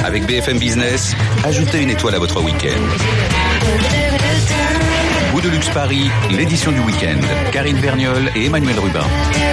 Avec BFM Business, ajoutez une étoile à votre week-end. Goût de luxe Paris, l'édition du week-end. Karine Vergnol et Emmanuel Rubin.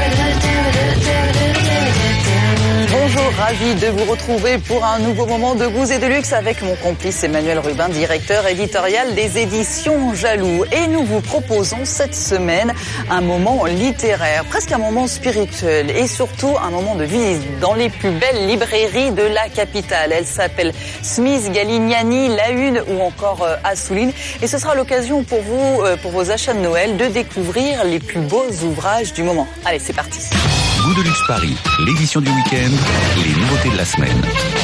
Bonjour, ravi de vous retrouver pour un nouveau moment de goûts et de luxe avec mon complice Emmanuel Rubin, directeur éditorial des éditions Jaloux. Et nous vous proposons cette semaine un moment littéraire, presque un moment spirituel et surtout un moment de visite dans les plus belles librairies de la capitale. Elle s'appelle Smith, Galignani, La Une ou encore Assouline. Et ce sera l'occasion pour vous, pour vos achats de Noël, de découvrir les plus beaux ouvrages du moment. Allez, c'est parti. Goût de luxe Paris, l'édition du week-end, les nouveautés de la semaine.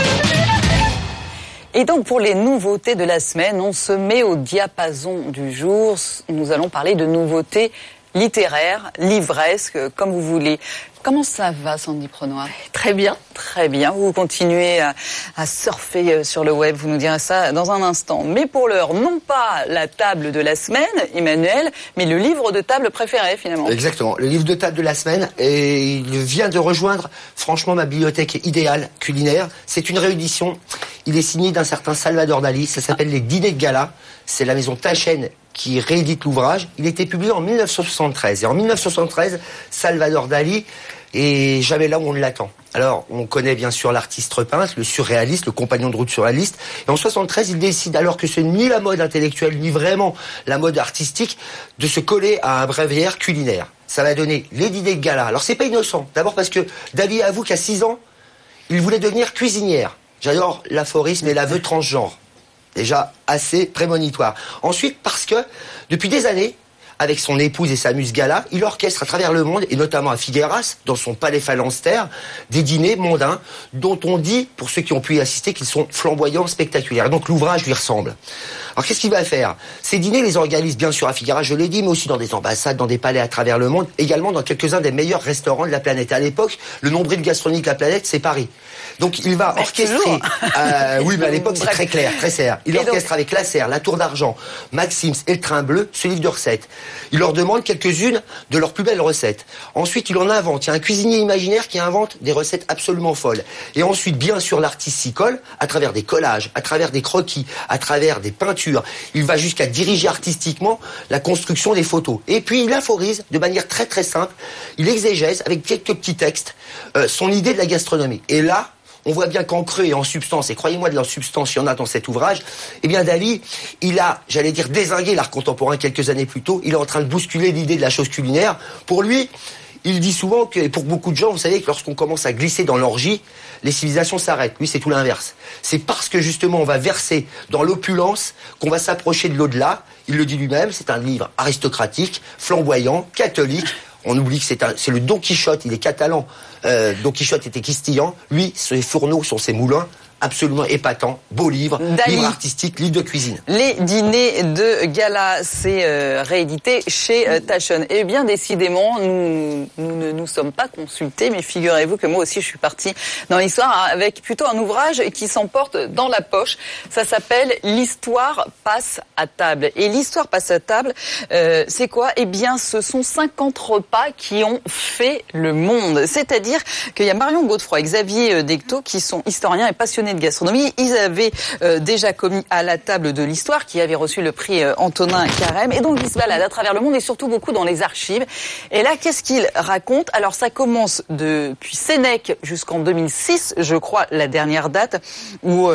Et donc pour les nouveautés de la semaine, on se met au diapason du jour. Nous allons parler de nouveautés littéraires, livresques, comme vous voulez. Comment ça va, Sandy Prenoy ? Très bien. Très bien. Vous continuez à surfer sur le web. Vous nous direz ça dans un instant. Mais pour l'heure, non pas la table de la semaine, Emmanuel, mais le livre de table préféré, finalement. Exactement. Le livre de table de la semaine. Et il vient de rejoindre, franchement, ma bibliothèque idéale culinaire. C'est une réédition. Il est signé d'un certain Salvador Dali. Ça s'appelle Les Dîners de Gala. C'est la maison Taschen qui réédite l'ouvrage. Il a été publié en 1973. Et en 1973, Salvador Dali est jamais là où on l'attend. Alors, on connaît bien sûr l'artiste peintre, le surréaliste, le compagnon de route surréaliste. Et en 73, il décide, alors que c'est ni la mode intellectuelle, ni vraiment la mode artistique, de se coller à un bréviaire culinaire. Ça va donner Les Dîners de Gala. Alors, c'est pas innocent. D'abord parce que Dali avoue qu'à 6 ans, il voulait devenir cuisinière. J'adore l'aphorisme et l'aveu transgenre. Déjà assez prémonitoire. Ensuite, parce que, depuis des années, avec son épouse et sa muse Gala, il orchestre à travers le monde, et notamment à Figueras, dans son palais phalanstère, des dîners mondains, dont on dit, pour ceux qui ont pu y assister, qu'ils sont flamboyants, spectaculaires. Donc l'ouvrage lui ressemble. Alors qu'est-ce qu'il va faire ? Ces dîners les organise bien sûr à Figueras, je l'ai dit, mais aussi dans des ambassades, dans des palais à travers le monde, également dans quelques-uns des meilleurs restaurants de la planète. À l'époque, le nombril gastronomique de la planète, c'est Paris. Donc il va orchestrer... oui, mais à l'époque, c'est très clair, très serre. Il orchestre avec La Serre, La Tour d'Argent, Maxims et Le Train Bleu, ce livre de recettes. Il leur demande quelques-unes de leurs plus belles recettes. Ensuite, il en invente. Il y a un cuisinier imaginaire qui invente des recettes absolument folles. Et ensuite, bien sûr, l'artiste s'y colle à travers des collages, à travers des croquis, à travers des peintures. Il va jusqu'à diriger artistiquement la construction des photos. Et puis, il aphorise de manière très très simple. Il exégèse avec quelques petits textes son idée de la gastronomie. Et là, on voit bien qu'en creux et en substance, et croyez-moi de la substance, il y en a dans cet ouvrage, eh bien Dali, il a, j'allais dire, dézingué l'art contemporain quelques années plus tôt. Il est en train de bousculer l'idée de la chose culinaire. Pour lui, il dit souvent que, et pour beaucoup de gens, vous savez que lorsqu'on commence à glisser dans l'orgie, les civilisations s'arrêtent. Lui, c'est tout l'inverse. C'est parce que justement on va verser dans l'opulence qu'on va s'approcher de l'au-delà. Il le dit lui-même, c'est un livre aristocratique, flamboyant, catholique. On oublie que c'est le Don Quichotte, il est catalan. Don Quichotte était castillan. Lui, ses fourneaux sont ses moulins. Absolument épatant, beau livre, Dali. Livre artistique, livre de cuisine. Les Dîners de Gala, c'est réédité chez Taschen. Et bien décidément, nous ne nous sommes pas consultés, mais figurez-vous que moi aussi je suis partie dans l'histoire avec plutôt un ouvrage qui s'emporte dans la poche. Ça s'appelle L'Histoire passe à table. Et l'Histoire passe à table, c'est quoi ? Eh bien, ce sont 50 repas qui ont fait le monde. C'est-à-dire qu'il y a Marion Godefroy et Xavier Decteau qui sont historiens et passionnés de gastronomie. Ils avaient déjà commis à la table de l'histoire, qui avait reçu le prix Antonin Carême, et donc ils se baladent à travers le monde et surtout beaucoup dans les archives. Et là, qu'est-ce qu'ils racontent ? Alors ça commence depuis Sénèque jusqu'en 2006, je crois, la dernière date, où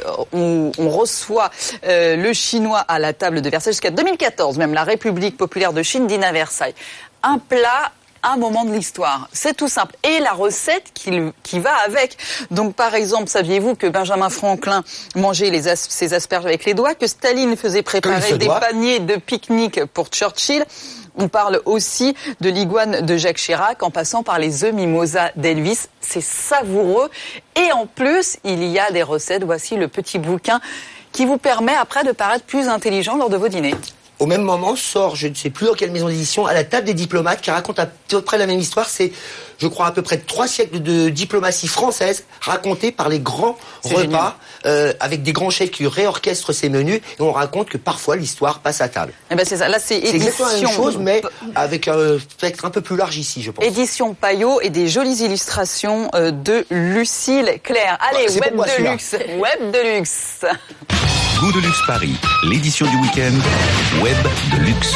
on reçoit le chinois à la table de Versailles, jusqu'à 2014, même la République populaire de Chine dîne à Versailles. Un plat, un moment de l'histoire. C'est tout simple. Et la recette qui va avec. Donc, par exemple, saviez-vous que Benjamin Franklin mangeait ses asperges avec les doigts, que Staline faisait préparer des paniers de pique-nique pour Churchill? On parle aussi de l'iguane de Jacques Chirac, en passant par les œufs mimosa d'Elvis. C'est savoureux. Et en plus, il y a des recettes. Voici le petit bouquin qui vous permet après de paraître plus intelligent lors de vos dîners. au même moment, sort, je ne sais plus dans quelle maison d'édition, À la table des diplomates, qui raconte à peu près la même histoire. C'est, je crois, à peu près 3 siècles de diplomatie française, racontée par les grands repas, avec des grands chefs qui réorchestrent ces menus, et on raconte que parfois l'histoire passe à table. Eh ben c'est ça. Là, c'est exactement la même chose, mais avec un spectre un peu plus large ici, je pense. Édition Payot et des jolies illustrations de Lucille Claire. Allez, Web de luxe. Web de luxe. Goût de luxe Paris, l'édition du week-end, Web de luxe.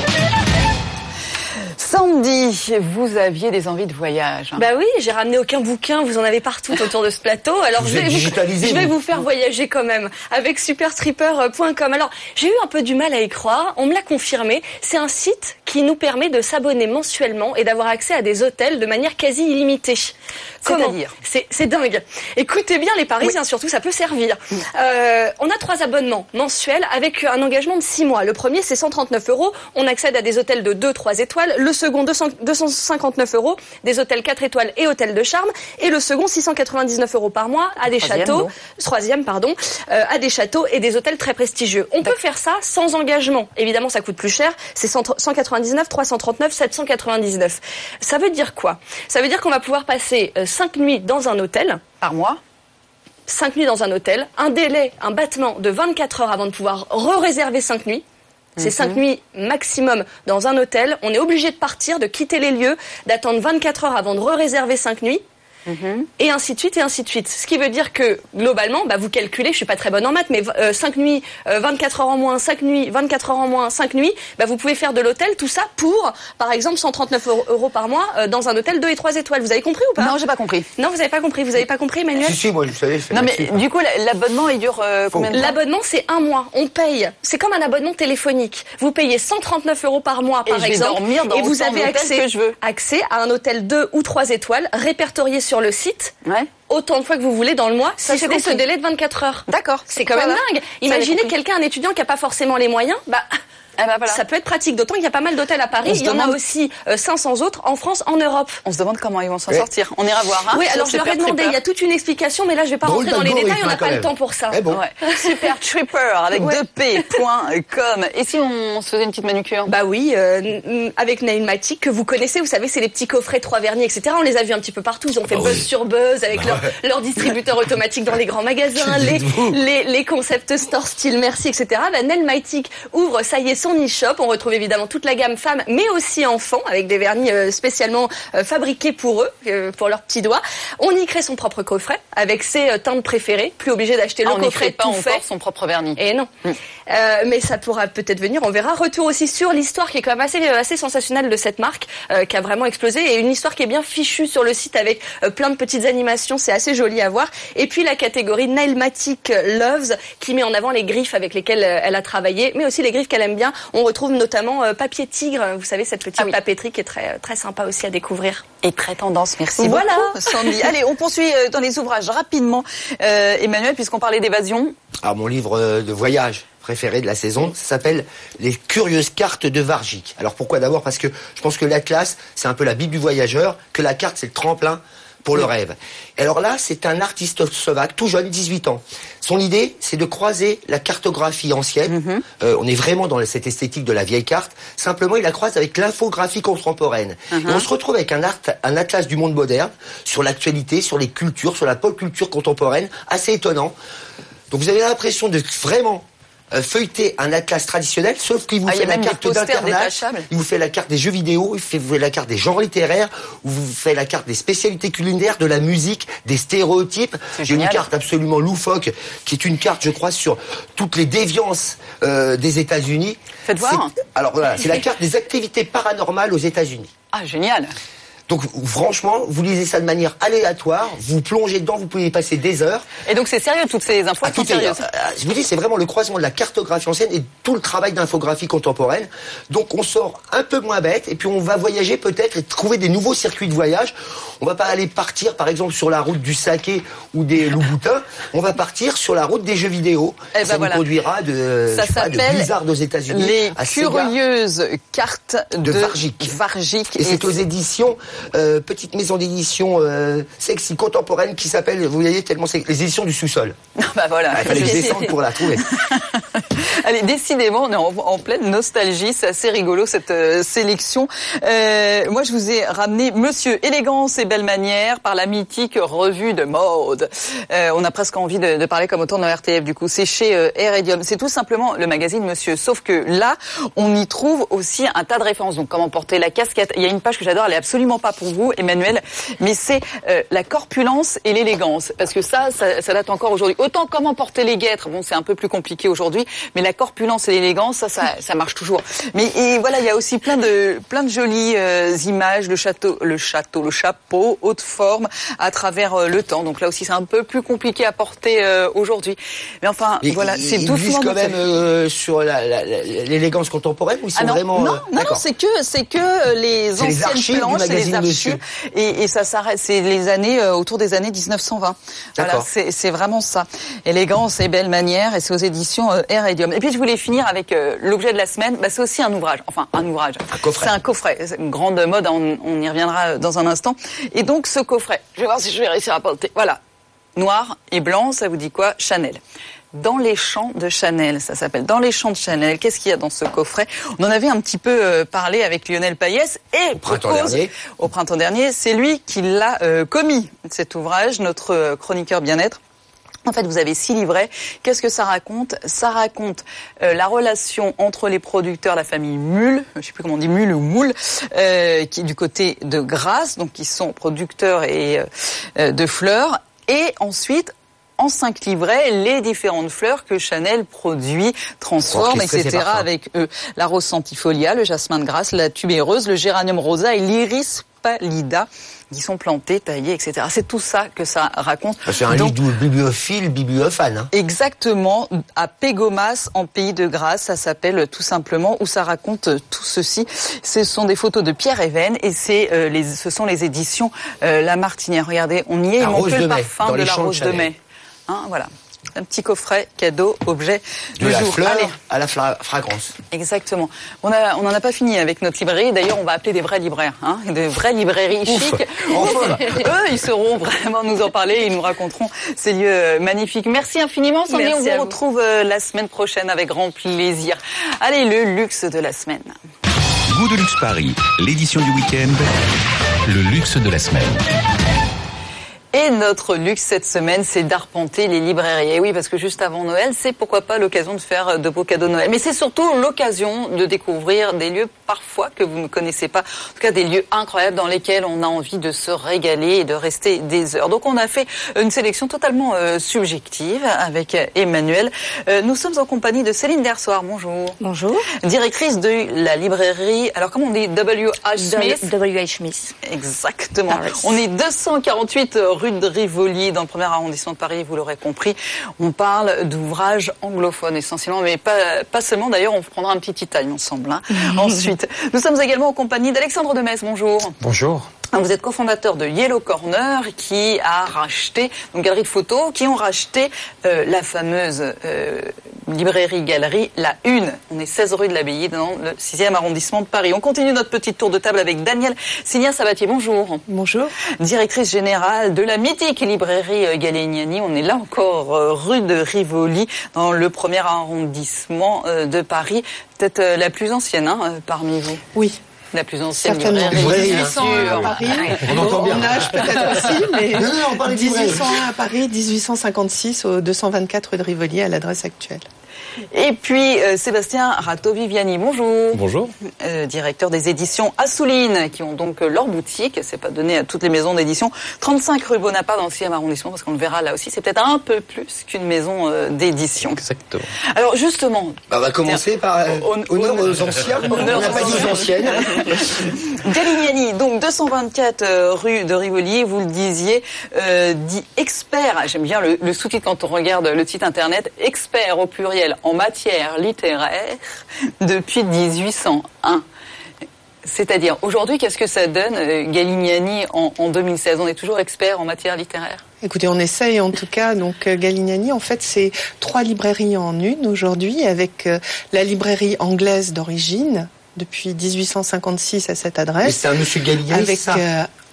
Sandy, vous aviez des envies de voyage. Bah oui, j'ai ramené aucun bouquin, vous en avez partout autour de ce plateau. Alors je vais vous faire voyager quand même avec superstripper.com. Alors, j'ai eu un peu du mal à y croire, on me l'a confirmé. C'est un site qui nous permet de s'abonner mensuellement et d'avoir accès à des hôtels de manière quasi illimitée. Comment ? C'est dingue. Écoutez bien les Parisiens, surtout ça peut servir. On a 3 abonnements mensuels avec un engagement de 6 mois. Le premier c'est 139 €, on accède à des hôtels de 2-3 étoiles. Le second 259 €, des hôtels 4 étoiles et hôtels de charme. Et le second 699 € par mois à des châteaux. Troisième, pardon, à des châteaux et des hôtels très prestigieux. On peut faire ça sans engagement. Évidemment ça coûte plus cher, c'est 199, 339, 799. Ça veut dire quoi ? Ça veut dire qu'on va pouvoir passer 5 nuits dans un hôtel. Par mois ? 5 nuits dans un hôtel, un délai, un battement de 24 heures avant de pouvoir re-réserver 5 nuits. C'est 5 nuits maximum dans un hôtel. On est obligé de partir, de quitter les lieux, d'attendre 24 heures avant de re-réserver 5 nuits. Et ainsi de suite, et ainsi de suite. Ce qui veut dire que, globalement, vous calculez, je suis pas très bonne en maths, mais 5 nuits, 24 heures en moins, 5 nuits, 24 heures en moins, 5 nuits, vous pouvez faire de l'hôtel, tout ça pour, par exemple, 139 € par mois dans un hôtel 2 et 3 étoiles. Vous avez compris ou pas ? Non, j'ai pas compris. Non, vous avez pas compris. Vous avez pas compris, Emmanuel ? Si, moi, je savais. Non, mais du coup, l'abonnement, il dure combien de temps ? L'abonnement, c'est 1 mois. On paye. C'est comme un abonnement téléphonique. Vous payez 139 € par mois, par exemple. Et vous avez accès à un hôtel 2 ou 3 étoiles répertorié sur le site. Autant de fois que vous voulez dans le mois, si c'était ce délai de 24 heures. D'accord. C'est quand même dingue. Imaginez quelqu'un, un étudiant qui n'a pas forcément les moyens, ça peut être pratique. D'autant qu'il y a pas mal d'hôtels à Paris. Il y en a aussi 500 autres en France, en Europe. On se demande comment ils vont s'en sortir. On ira voir. Oui, alors je leur ai demandé, il y a toute une explication, mais là je vais pas rentrer dans les détails, on n'a pas le temps pour ça. Supertripper avec 2p.com. Et si on se faisait une petite manucure ? Bah oui, avec Nailmatic que vous connaissez, vous savez, c'est les petits coffrets 3 vernis, etc. On les a vus un petit peu partout. Ils ont fait buzz sur buzz avec leur distributeur automatique dans les grands magasins, les concept stores style Merci, etc. Nailmatic ouvre, ça y est, son e-shop. On retrouve évidemment toute la gamme femmes, mais aussi enfants, avec des vernis spécialement fabriqués pour eux, pour leurs petits doigts. On y crée son propre coffret avec ses teintes préférées. Plus obligé d'acheter le coffret tout fait. Son propre vernis. Et non. Mais ça pourra peut-être venir, on verra. Retour aussi sur l'histoire qui est quand même assez sensationnelle de cette marque, qui a vraiment explosé, et une histoire qui est bien fichue sur le site avec plein de petites animations. C'est assez joli à voir. Et puis la catégorie Nailmatic Loves, qui met en avant les griffes avec lesquelles elle a travaillé, mais aussi les griffes qu'elle aime bien. On retrouve notamment Papier Tigre, vous savez, cette petite papeterie qui est très, très sympa aussi à découvrir. Et très tendance, merci beaucoup, Sandy. Allez, on poursuit dans les ouvrages rapidement, Emmanuel, puisqu'on parlait d'évasion. Alors, mon livre de voyage préféré de la saison, ça s'appelle Les curieuses cartes de Vargic. Alors pourquoi ? D'abord parce que je pense que l'Atlas, c'est un peu la Bible du voyageur, que la carte, c'est le tremplin pour le rêve. Et alors là, c'est un artiste slovaque, tout jeune, 18 ans. Son idée, c'est de croiser la cartographie ancienne. On est vraiment dans cette esthétique de la vieille carte. Simplement, il la croise avec l'infographie contemporaine. Et on se retrouve avec un atlas du monde moderne, sur l'actualité, sur les cultures, sur la pop culture contemporaine, assez étonnant. Donc vous avez l'impression de vraiment feuilleter un atlas traditionnel, sauf qu'il vous fait la carte d'internet, il vous fait la carte des jeux vidéo, il vous fait la carte des genres littéraires, il vous fait la carte des spécialités culinaires, de la musique, des stéréotypes. Il y a une carte absolument loufoque, qui est une carte, je crois, sur toutes les déviances des États-Unis. Faites voir. Alors voilà, c'est la carte des activités paranormales aux États-Unis. Ah, génial. Donc franchement, vous lisez ça de manière aléatoire, vous plongez dedans, vous pouvez y passer des heures. Et donc c'est sérieux, toutes ces infos sont sérieuses. Je vous dis, c'est vraiment le croisement de la cartographie ancienne et tout le travail d'infographie contemporaine. Donc on sort un peu moins bête et puis on va voyager peut-être et trouver des nouveaux circuits de voyage. On va pas aller partir par exemple sur la route du saké ou des loups-boutins, on va partir sur la route des jeux vidéo. Ça nous conduira de Blizzard aux États-Unis. Les curieuses cartes de Vargic. Et c'est aux éditions petite maison d'édition sexy contemporaine qui s'appelle, vous voyez, tellement c'est les éditions du sous-sol. Bah voilà. Il fallait descendre pour la trouver. Allez, décidément, on est en pleine nostalgie. C'est assez rigolo cette sélection. Moi, je vous ai ramené Monsieur Élégance et Belle Manière par la mythique revue de mode. On a presque envie de parler comme autant de RTF. Du coup, c'est chez Heredium. C'est tout simplement le magazine Monsieur. Sauf que là, on y trouve aussi un tas de références. Donc, comment porter la casquette. Il y a une page que j'adore. Elle est absolument pas pour vous, Emmanuel, mais c'est la corpulence et l'élégance. Parce que ça date encore aujourd'hui. Autant comment porter les guêtres. Bon, c'est un peu plus compliqué aujourd'hui, mais la corpulence et l'élégance, ça marche toujours. Mais et voilà, il y a aussi plein de jolies images, le chapeau, haute forme à travers le temps. Donc là aussi, c'est un peu plus compliqué à porter aujourd'hui. Mais enfin, voilà, c'est doucement. Quand même sur l'élégance contemporaine ou c'est vraiment non, c'est que les anciennes planches, c'est les archives, et ça s'arrête. C'est les années autour des années 1920. Voilà, c'est vraiment ça. Élégance et Belle Manière, et c'est aux éditions Heredium. Et puis je voulais finir avec l'objet de la semaine. Bah, c'est aussi un ouvrage. Enfin, un ouvrage. Un coffret. C'est un coffret. C'est une grande mode. On y reviendra dans un instant. Et donc ce coffret, je vais voir si je vais réussir à porter. Voilà, noir et blanc. Ça vous dit quoi? Chanel. Dans les champs de Chanel, ça s'appelle Dans les champs de Chanel. Qu'est-ce qu'il y a dans ce coffret? On en avait un petit peu parlé avec Lionel Payès et au printemps dernier, c'est lui qui l'a commis, cet ouvrage, notre chroniqueur bien-être. En fait, vous avez 6 livrets. Qu'est-ce que ça raconte? Ça raconte la relation entre les producteurs, la famille Mulle, je sais plus comment on dit, Mulle ou Moule, qui est du côté de Grasse, donc qui sont producteurs et de fleurs, et ensuite en 5 livrets, les différentes fleurs que Chanel produit, transforme, etc. avec la rose centifolia, le jasmin de Grasse, la tubéreuse, le géranium rosa et l'iris pallida, qui sont plantés, taillés, etc. C'est tout ça que ça raconte. C'est un livre bibliophile, hein. Exactement, à Pégomas, en Pays de Grasse, ça s'appelle tout simplement, où ça raconte tout ceci. Ce sont des photos de Pierre Even, et ce sont les éditions La Martinière. Regardez, on y est, il manque le parfum de la rose de mai. Hein, voilà. Un petit coffret, cadeau, objet du jour. De la fleur à la fragrance. Exactement. On n'en a pas fini avec notre librairie. D'ailleurs, on va appeler des vrais libraires, hein, de vraies librairies chics. Enfin. Eux, ils sauront vraiment nous en parler. Ils nous raconteront ces lieux magnifiques. Merci infiniment, Sandy. On vous retrouve la semaine prochaine avec grand plaisir. Allez, le luxe de la semaine. Goût de luxe Paris, l'édition du week-end, le luxe de la semaine. Et notre luxe cette semaine, c'est d'arpenter les librairies. Et oui, parce que juste avant Noël, c'est pourquoi pas l'occasion de faire de beaux cadeaux de Noël. Mais c'est surtout l'occasion de découvrir des lieux parfois que vous ne connaissez pas. En tout cas, des lieux incroyables dans lesquels on a envie de se régaler et de rester des heures. Donc on a fait une sélection totalement subjective avec Emmanuel. Nous sommes en compagnie de Céline Dersoir. Bonjour. Bonjour. Directrice de la librairie, alors comment on dit, W.H. Smith? W.H. Smith. Exactement. On est 248 rue de Rivoli, dans le 1er arrondissement de Paris, vous l'aurez compris. On parle d'ouvrages anglophones essentiellement, mais pas seulement. D'ailleurs, on prendra un petit Italien ensemble. Hein. Ensuite, nous sommes également en compagnie d'Alexandre Demès. Bonjour. Bonjour. Vous êtes cofondateur de Yellow Corner, qui a racheté, donc galerie de photos, qui ont racheté la fameuse librairie-galerie La Une. On est 16 rue de l'Abbaye, dans le 6e arrondissement de Paris. On continue notre petite tour de table avec Danielle Signa-Sabatier. Bonjour. Bonjour. Directrice générale de la mythique librairie Galignani. On est là encore rue de Rivoli, dans le 1er arrondissement de Paris. Peut-être la plus ancienne parmi vous. Oui. La plus ancienne librairie. 1801 à Paris. On entend bien. On âge peut-être aussi, mais on parle 1801 à Paris, 1856 au 224 rue de Rivoli à l'adresse actuelle. Et puis Sébastien Ratto-Viviani, bonjour. Bonjour. Directeur des éditions Assouline, qui ont donc leur boutique, c'est pas donné à toutes les maisons d'édition, 35 rue Bonaparte dans le 6e arrondissement, parce qu'on le verra là aussi, c'est peut-être un peu plus qu'une maison d'édition. Exactement. Alors justement... on va commencer par honneur aux anciens, on n'a pas dit aux anciennes. Galignani, donc 224 rue de Rivoli, vous le disiez, dit expert, j'aime bien le sous-titre quand on regarde le site internet, expert au pluriel en matière littéraire depuis 1801. C'est-à-dire, aujourd'hui, qu'est-ce que ça donne, Galignani, en 2016? On est toujours expert en matière littéraire? Écoutez, on essaye en tout cas. Donc Galignani, en fait, c'est 3 librairies en une aujourd'hui, avec la librairie anglaise d'origine, depuis 1856 à cette adresse. Mais c'est un monsieur Galignani, avec, ça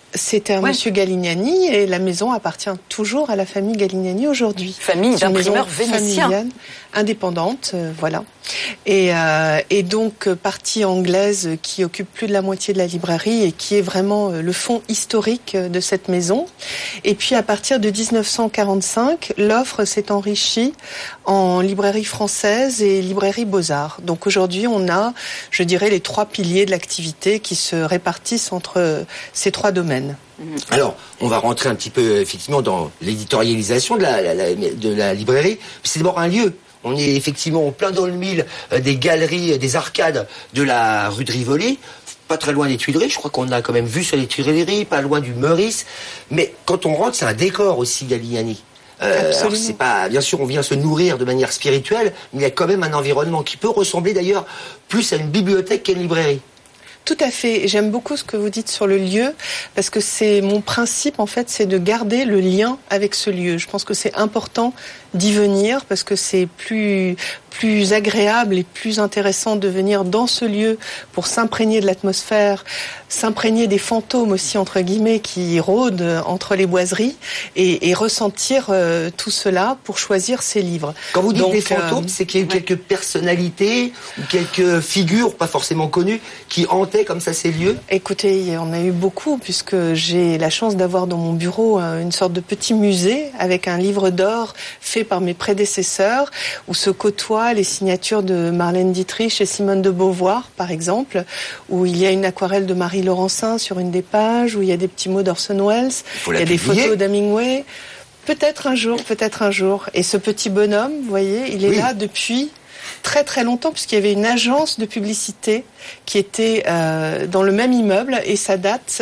C'était un monsieur Galignani et la maison appartient toujours à la famille Galignani aujourd'hui. Famille d'imprimeurs vénitiens. Indépendante, voilà. Et donc partie anglaise qui occupe plus de la moitié de la librairie et qui est vraiment le fond historique de cette maison. Et puis à partir de 1945, l'offre s'est enrichie en librairie française et librairie Beaux-Arts. Donc aujourd'hui, on a, je dirais, les 3 piliers de l'activité qui se répartissent entre ces 3 domaines. Alors, on va rentrer un petit peu effectivement dans l'éditorialisation de la librairie. C'est d'abord un lieu. On est effectivement plein dans le mille des galeries, des arcades de la rue de Rivoli, pas très loin des Tuileries. Je crois qu'on a quand même vu sur les Tuileries, pas loin du Meurice. Mais quand on rentre, c'est un décor aussi, Galignani. Alors c'est pas, bien sûr, on vient se nourrir de manière spirituelle, mais il y a quand même un environnement qui peut ressembler d'ailleurs plus à une bibliothèque qu'à une librairie. Tout à fait. J'aime beaucoup ce que vous dites sur le lieu, parce que c'est mon principe, en fait, c'est de garder le lien avec ce lieu. Je pense que c'est important d'y venir, parce que c'est plus agréable et plus intéressant de venir dans ce lieu pour s'imprégner de l'atmosphère, s'imprégner des fantômes aussi, entre guillemets, qui rôdent entre les boiseries, et ressentir tout cela pour choisir ses livres. Quand vous dites des fantômes, c'est qu'il y a eu quelques personnalités ou quelques figures, pas forcément connues, qui hantaient comme ça ces lieux? Écoutez, on a eu beaucoup, puisque j'ai la chance d'avoir dans mon bureau une sorte de petit musée avec un livre d'or fait par mes prédécesseurs, où se côtoient les signatures de Marlène Dietrich et Simone de Beauvoir, par exemple, où il y a une aquarelle de Marie Laurencin sur une des pages, où il y a des petits mots d'Orson Welles, il y a des photos d'Hemingway. Peut-être un jour. Et ce petit bonhomme, vous voyez, il est là depuis très très longtemps, puisqu'il y avait une agence de publicité qui était dans le même immeuble, et ça date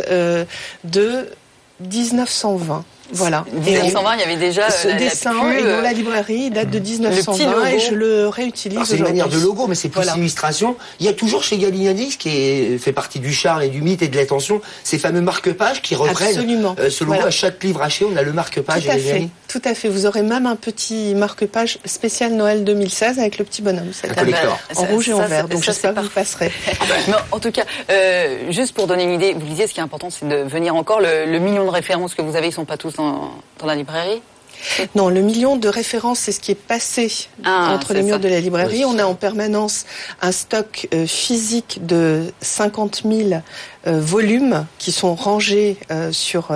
de 1920. Voilà. 1920, il y avait déjà ce dessin et dans la librairie, il date de 1920 et je le réutilise aujourd'hui. C'est une manière de logo, mais c'est plus illustration. Il y a toujours chez Galignani, ce qui fait partie du charme et du mythe et de l'attention, ces fameux marque-pages qui reprennent ce logo. À chaque livre acheté, on a le marque-page. Tout à fait. Vous aurez même un petit marque-page spécial Noël 2016 avec le petit bonhomme. En rouge et en vert. Donc j'espère que vous passerez. Non, en tout cas, juste pour donner une idée, vous disiez, ce qui est important, c'est de venir encore. Le million de références que vous avez, ils sont pas tous dans la librairie? Non, le million de références, c'est ce qui est passé entre les murs de la librairie. On a en permanence un stock physique de 50 000 volumes qui sont rangés sur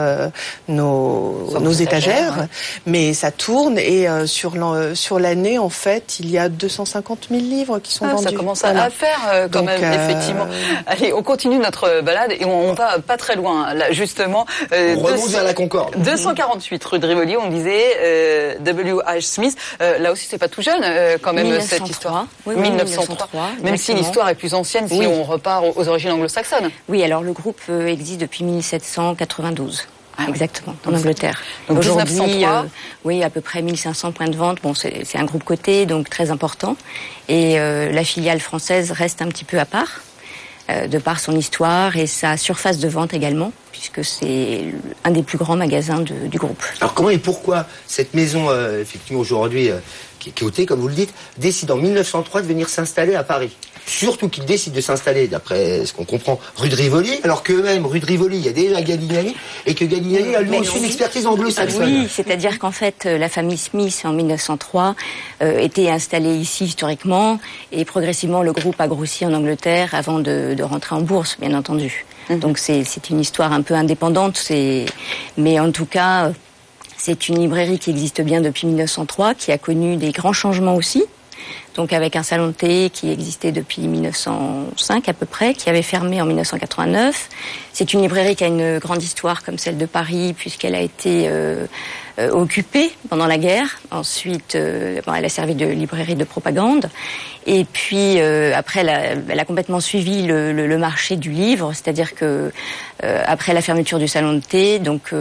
nos étagères, mais ça tourne et sur l'année, en fait, il y a 250 000 livres qui sont vendus. Ça commence à faire quand même, effectivement. Allez, on continue notre balade et on va pas très loin, là, justement. On remonte vers la Concorde. 248 rue de Rivoli, on disait W.H. Smith. Là aussi, c'est pas tout jeune, quand même, 1903. cette histoire. Oui, 1903. Même si l'histoire est plus ancienne, si on repart aux origines anglo-saxonnes. Oui, alors le groupe existe depuis 1792. Exactement, en Angleterre. Donc aujourd'hui, oui, à peu près 1500 points de vente. Bon, c'est un groupe coté, donc très important. Et la filiale française reste un petit peu à part, de par son histoire et sa surface de vente également, puisque c'est un des plus grands magasins du groupe. Alors comment et pourquoi cette maison, effectivement aujourd'hui, qui est cotée, comme vous le dites, décide en 1903 de venir s'installer à Paris? Surtout qu'ils décident de s'installer, d'après ce qu'on comprend, rue de Rivoli, alors qu'eux-mêmes, rue de Rivoli, il y a déjà Galignani, et que Galignani a lui aussi une expertise anglo-saxonne. Oui, c'est-à-dire qu'en fait, la famille Smith, en 1903, était installée ici historiquement, et progressivement, le groupe a grossi en Angleterre avant de rentrer en bourse, bien entendu. Donc c'est une histoire un peu indépendante, mais en tout cas, c'est une librairie qui existe bien depuis 1903, qui a connu des grands changements aussi. Donc avec un salon de thé qui existait depuis 1905 à peu près, qui avait fermé en 1989. C'est une librairie qui a une grande histoire comme celle de Paris, puisqu'elle a été occupée pendant la guerre. Ensuite, elle a servi de librairie de propagande. Et puis après, elle a complètement suivi le marché du livre, c'est-à-dire que après la fermeture du salon de thé, donc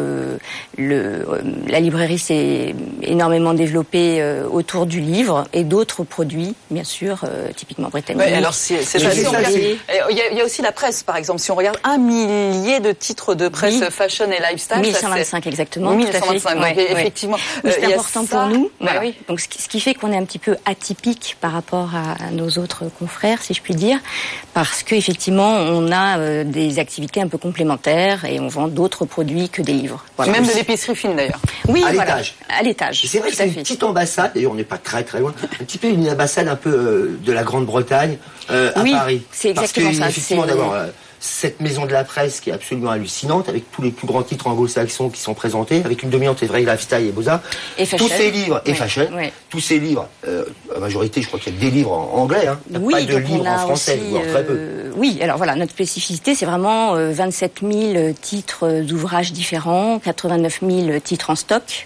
la librairie s'est énormément développée autour du livre et d'autres produits produits, bien sûr, typiquement britanniques. Ouais, alors c'est fascinant. Il y a aussi la presse, par exemple. Si on regarde 1 millier de titres de presse fashion et lifestyle. 1125 exactement. 1125. Donc effectivement, c'est important pour nous. Voilà. Oui. Donc ce qui fait qu'on est un petit peu atypique par rapport à nos autres confrères, si je puis dire, parce qu'effectivement, on a des activités un peu complémentaires et on vend d'autres produits que des livres. Voilà. Même de l'épicerie fine d'ailleurs. Oui, à voilà. l'étage. À l'étage. C'est vrai que c'est une petite ambassade, d'ailleurs on n'est pas très loin, un petit peu une ambassade un peu de la Grande-Bretagne à Paris. C'est exactement parce que, ça. Effectivement, d'avoir cette maison de la presse qui est absolument hallucinante, avec tous les plus grands titres anglo-saxons qui sont présentés, avec une dominante vrai lifestyle et beaux-arts. Et fashion. Tous ces livres, et fashion, tous ces livres, la majorité, je crois qu'il y a des livres en anglais, hein. Il n'y a pas de livres en français, voire très peu. Oui, alors voilà, notre spécificité, c'est vraiment 27 000 titres d'ouvrages différents, 89 000 titres en stock.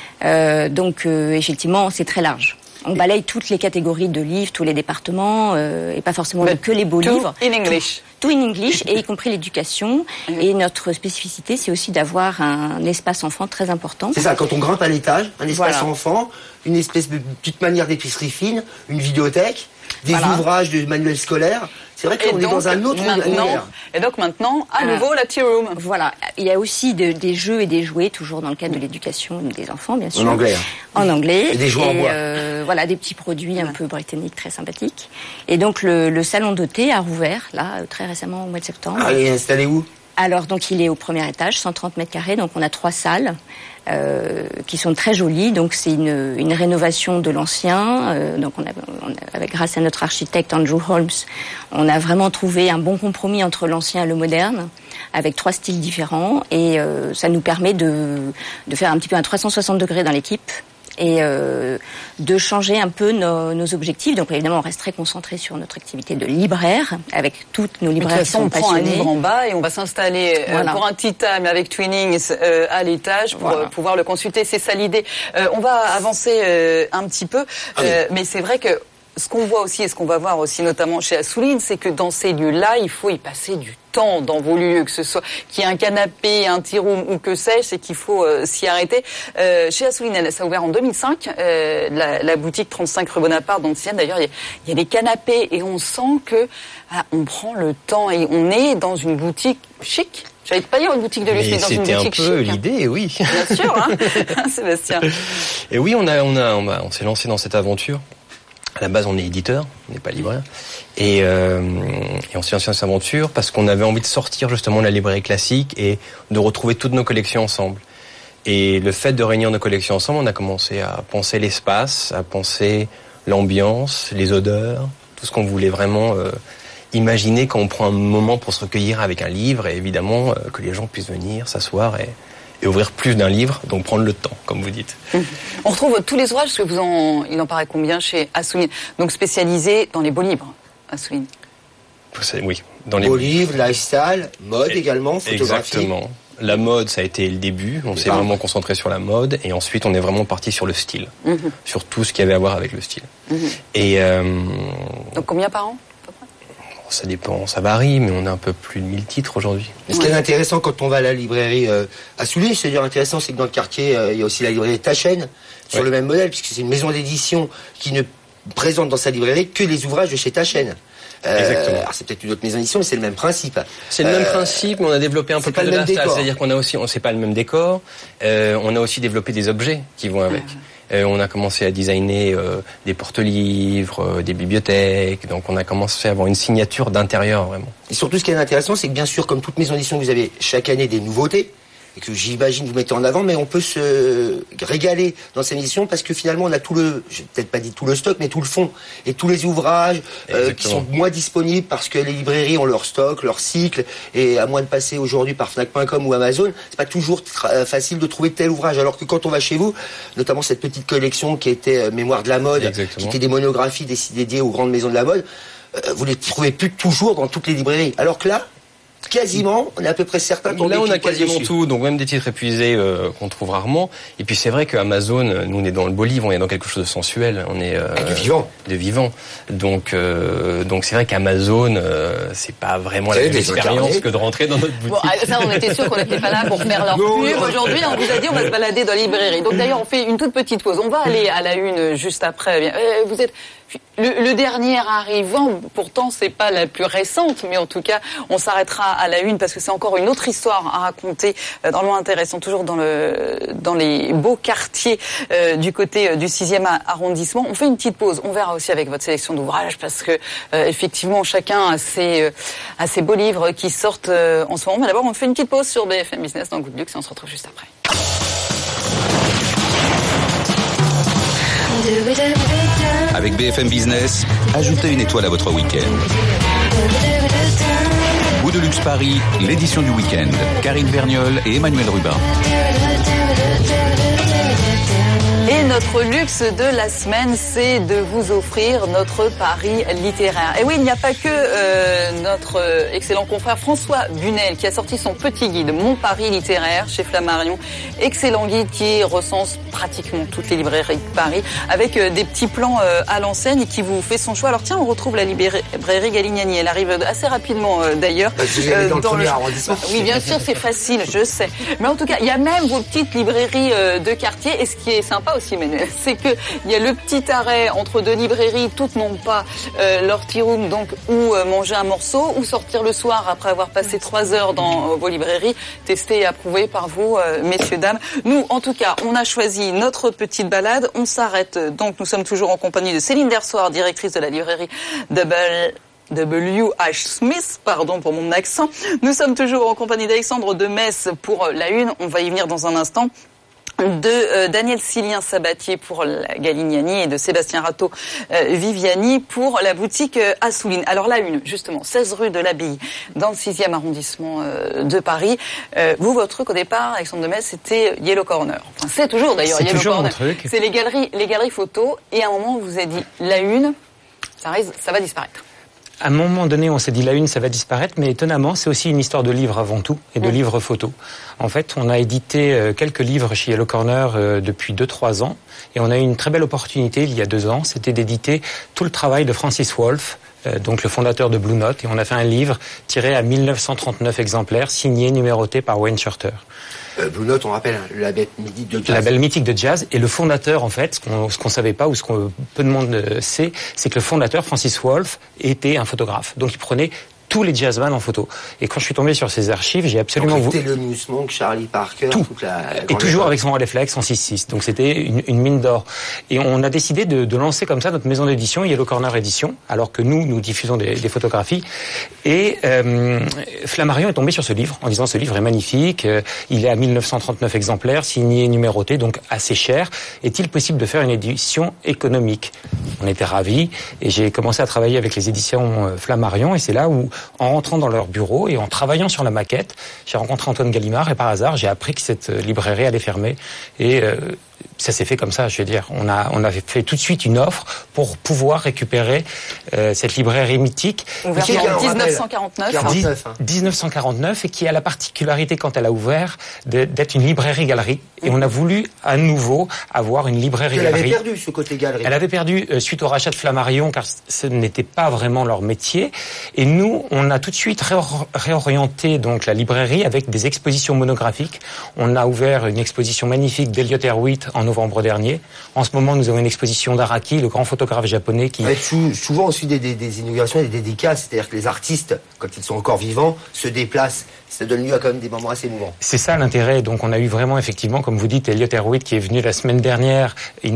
Donc effectivement, c'est très large. On balaye toutes les catégories de livres, tous les départements, et pas forcément que les beaux livres. In English. Tout in English, et y compris l'éducation. Et notre spécificité, c'est aussi d'avoir un espace enfant très important. C'est ça, quand on grimpe à l'étage, un espace enfant, une espèce de petite manière d'épicerie fine, une vidéothèque, des ouvrages de manuels scolaires. C'est vrai qu'on est dans un autre univers. Et donc maintenant, à nouveau, la tea room. Voilà. Il y a aussi des jeux et des jouets, toujours dans le cadre de l'éducation des enfants, bien sûr. En anglais. En anglais. Et des jouets en bois. Voilà, des petits produits un peu britanniques très sympathiques. Et donc, le salon de thé a rouvert, là, très récemment, au mois de septembre. Ah, il est installé où ? Alors, donc, il est au premier étage, 130 mètres carrés. Donc, on a 3 salles qui sont très jolies. Donc, c'est une rénovation de l'ancien. Donc, grâce à notre architecte Andrew Holmes, on a vraiment trouvé un bon compromis entre l'ancien et le moderne, avec 3 styles différents. Et ça nous permet de faire un petit peu un 360 degrés dans l'équipe. Et de changer un peu nos objectifs. Donc évidemment, on reste très concentré sur notre activité de libraire, avec toutes nos libraires qui sont passionnés. On prend un livre en bas et on va s'installer pour un tea time avec Twinings à l'étage pour pouvoir le consulter. C'est ça l'idée. On va avancer un petit peu, mais c'est vrai que ce qu'on voit aussi et ce qu'on va voir aussi notamment chez Assouline, c'est que dans ces lieux-là, il faut y passer du temps dans vos lieux, que ce soit qu'il y ait un canapé, un tea room ou que sais-je, c'est qu'il faut s'y arrêter. Chez Assouline, ça a ouvert en 2005, la boutique 35 rue Bonaparte, donc d'ailleurs il y a des canapés et on sent que on prend le temps et on est dans une boutique chic. J'allais pas dire une boutique de luxe, mais dans une boutique chic. C'était un peu l'idée, oui. Bien sûr, hein, Sébastien. Et oui, on s'est lancé dans cette aventure. À la base, on est éditeur, on n'est pas libraire. Et on s'est lancé dans cette aventure parce qu'on avait envie de sortir justement de la librairie classique et de retrouver toutes nos collections ensemble. Et le fait de réunir nos collections ensemble, on a commencé à penser l'espace, à penser l'ambiance, les odeurs, tout ce qu'on voulait vraiment imaginer quand on prend un moment pour se recueillir avec un livre et évidemment que les gens puissent venir, s'asseoir et ouvrir plus d'un livre, donc prendre le temps, comme vous dites. On retrouve tous les ouvrages, parce que il en paraît combien chez Assouline, donc spécialisé dans les beaux livres, Assouline. Oui, dans les beaux livres, lifestyle, mode également, photographie. Exactement. La mode, ça a été le début. On s'est vraiment concentré sur la mode, et ensuite on est vraiment parti sur le style, sur tout ce qui avait à voir avec le style. Et donc combien par an ? Ça dépend, ça varie, mais on a un peu plus de 1000 titres aujourd'hui. Ce qui est intéressant quand on va à la librairie Assouline, c'est-à-dire intéressant, c'est que dans le quartier, il y a aussi la librairie Taschen, sur le même modèle, puisque c'est une maison d'édition qui ne présente dans sa librairie que les ouvrages de chez Taschen. Exactement. Alors c'est peut-être une autre maison d'édition, mais c'est le même principe. C'est le même principe, mais on a développé un peu plus de lifestyle, c'est-à-dire qu'on a aussi, c'est pas le même décor, on a aussi développé des objets qui vont avec. On a commencé à designer des porte-livres, des bibliothèques. Donc on a commencé à avoir une signature d'intérieur vraiment. Et surtout ce qui est intéressant, c'est que bien sûr, comme toute maison d'édition, vous avez chaque année des nouveautés. Et que j'imagine vous mettez en avant, mais on peut se régaler dans ces éditions parce que finalement on a j'ai peut-être pas dit tout le stock, mais tout le fond et tous les ouvrages qui sont moins disponibles parce que les librairies ont leur stock, leur cycle, et à moins de passer aujourd'hui par Fnac.com ou Amazon, c'est pas toujours facile de trouver tel ouvrage. Alors que quand on va chez vous, notamment cette petite collection qui était Mémoire de la mode, qui était des monographies dédiées aux grandes maisons de la mode, vous les trouvez plus toujours dans toutes les librairies. Alors que là, quasiment, on est à peu près certain qu'on là on a quasiment tout, donc même des titres épuisés qu'on trouve rarement. Et puis c'est vrai qu'Amazon, nous on est dans le beau livre, on est dans quelque chose de sensuel, on est de vivant. Donc c'est vrai qu'Amazon, c'est pas vraiment la même expérience que de rentrer dans notre boutique. Bon, ça on était sûr qu'on n'était pas là pour faire leur pub. Aujourd'hui, on vous a dit on va se balader dans la librairie. Donc d'ailleurs on fait une toute petite pause. On va aller à la une juste après. Vous êtes Le dernier arrivant, pourtant c'est pas la plus récente, mais en tout cas on s'arrêtera à la une parce que c'est encore une autre histoire à raconter, drôlement intéressant, toujours dans les beaux quartiers du côté du 6e arrondissement. On fait une petite pause, on verra aussi avec votre sélection d'ouvrages parce que effectivement chacun a ses beaux livres qui sortent en ce moment. Mais d'abord on fait une petite pause sur BFM Business dans Good Luxe et on se retrouve juste après. Avec BFM Business, ajoutez une étoile à votre week-end. Good Luxe Paris, l'édition du week-end. Karine Verniol et Emmanuel Rubin. Et notre luxe de la semaine, c'est de vous offrir notre pari littéraire. Et oui, il n'y a pas que notre excellent confrère François Bunel qui a sorti son petit guide Mon pari littéraire chez Flammarion. Excellent guide qui recense pratiquement toutes les librairies de Paris avec des petits plans à l'enseigne et qui vous fait son choix. Alors tiens, on retrouve la librairie Galignani. Elle arrive assez rapidement d'ailleurs. Dans le arrondissement. Oui, bien sûr, c'est facile, je sais. Mais en tout cas, il y a même vos petites librairies de quartier. Et ce qui est sympa aussi, c'est que il y a le petit arrêt entre deux librairies, toutes n'ont pas leur tea room, donc ou manger un morceau ou sortir le soir après avoir passé 3 heures dans vos librairies, testé et approuvé par vous, messieurs, dames. Nous, en tout cas, on a choisi notre petite balade. On s'arrête donc, nous sommes toujours en compagnie de Céline Dersoir, directrice de la librairie W.H. Smith, pardon pour mon accent. Nous sommes toujours en compagnie d'Alexandre de Metz pour la une, on va y venir dans un instant. De Daniel Silien Sabatier pour la Galignani et de Sébastien Rateau Viviani pour la boutique Assouline. Alors la une, justement, 16 rue de l'Abbaye, dans le 6e arrondissement de Paris. Vous, votre truc au départ, Alexandre de Metz, c'était Yellow Corner. Enfin, c'est toujours d'ailleurs c'est Yellow toujours Corner. Mon truc. C'est les galeries photos. Et à un moment, on vous a dit la une, ça va disparaître. À un moment donné, on s'est dit la une, ça va disparaître, mais étonnamment, c'est aussi une histoire de livres avant tout, et de livres photos. En fait, on a édité quelques livres chez Yellow Corner depuis 2-3 ans, et on a eu une très belle opportunité il y a 2 ans, c'était d'éditer tout le travail de Francis Wolff, donc le fondateur de Blue Note, et on a fait un livre tiré à 1939 exemplaires, signé, numéroté par Wayne Shorter. Blue Note, on rappelle, le label mythique de jazz. Le label mythique de jazz. Et le fondateur, en fait, ce qu'on savait pas ou ce qu'on peu de monde sait, c'est que le fondateur, Francis Wolff, était un photographe. Donc il prenait tous les jazzmen en photo. Et quand je suis tombé sur ces archives, j'ai absolument... Donc Thelonious Monk, Charlie Parker, tout. Toute la et toujours avec son réflexe en 6.6. Donc c'était une mine d'or. Et on a décidé de lancer comme ça notre maison d'édition, Yellow Corner Édition, alors que nous diffusons des photographies. Et Flammarion est tombé sur ce livre en disant ce livre est magnifique, il est à 1939 exemplaires, signé, numéroté, donc assez cher. Est-il possible de faire une édition économique? On était ravis et j'ai commencé à travailler avec les éditions Flammarion et c'est là où, en rentrant dans leur bureau et en travaillant sur la maquette, j'ai rencontré Antoine Gallimard et par hasard, j'ai appris que cette librairie allait fermer. Et ça s'est fait comme ça, je veux dire. On a fait tout de suite une offre pour pouvoir récupérer cette librairie mythique. Ouverte en 1949. 1949 et qui a la particularité, quand elle a ouvert, d'être une librairie-galerie. Et on a voulu à nouveau avoir une librairie-galerie. Elle avait perdu ce côté galerie. Elle avait perdu suite au rachat de Flammarion, car ce n'était pas vraiment leur métier. Et nous, on a tout de suite réorienté donc la librairie avec des expositions monographiques. On a ouvert une exposition magnifique d'Elliott Erwitt en novembre dernier. En ce moment, nous avons une exposition d'Araki, le grand photographe japonais qui... Avec souvent aussi des inaugurations et des dédicaces, c'est-à-dire que les artistes, quand ils sont encore vivants, se déplacent. Ça donne lieu à quand même des moments assez émouvants. C'est ça l'intérêt. Donc on a eu vraiment effectivement, comme vous dites, Elliott Erwitt qui est venu la semaine dernière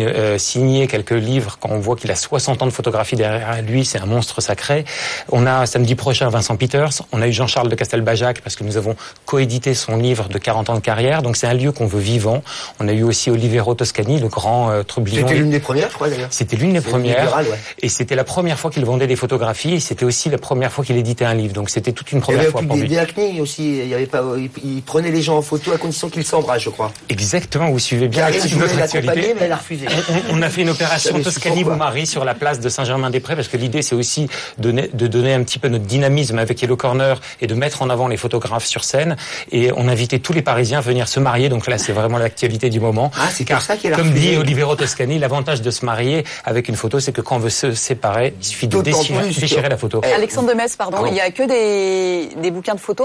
signer quelques livres. Quand on voit qu'il a 60 ans de photographie derrière lui, c'est un monstre sacré. On a samedi prochain Vincent Peters. On a eu Jean-Charles de Castelbajac parce que nous avons coédité son livre de 40 ans de carrière. Donc c'est un lieu qu'on veut vivant. On a eu aussi Olivero Toscani, le grand trublion. C'était l'une des premières, je crois d'ailleurs. C'était l'une des premières. Libéral, ouais. Et c'était la première fois qu'il vendait des photographies. Et c'était aussi la première fois qu'il éditait un livre. Donc c'était toute une première fois pour lui. Il y avait des aussi. Il y avait pas. Il prenait les gens en photo à condition qu'ils s'embrassent, je crois. Exactement, vous suivez bien notre actualité. Mais elle a refusé. On a fait une opération Toscani-Beaumaris sur la place de Saint-Germain-des-Prés parce que l'idée c'est aussi de donner un petit peu notre dynamisme avec Yellow Corner et de mettre en avant les photographes sur scène. Et on invitait tous les Parisiens à venir se marier. Donc là, c'est vraiment l'actualité du moment. Ah, c'est car ça qu'elle a comme dit Olivero Toscani, l'avantage de se marier avec une photo, c'est que quand on veut se séparer, il suffit de déchirer la photo. Alexandre de Metz, pardon, il y a que des bouquins de photos, du coup.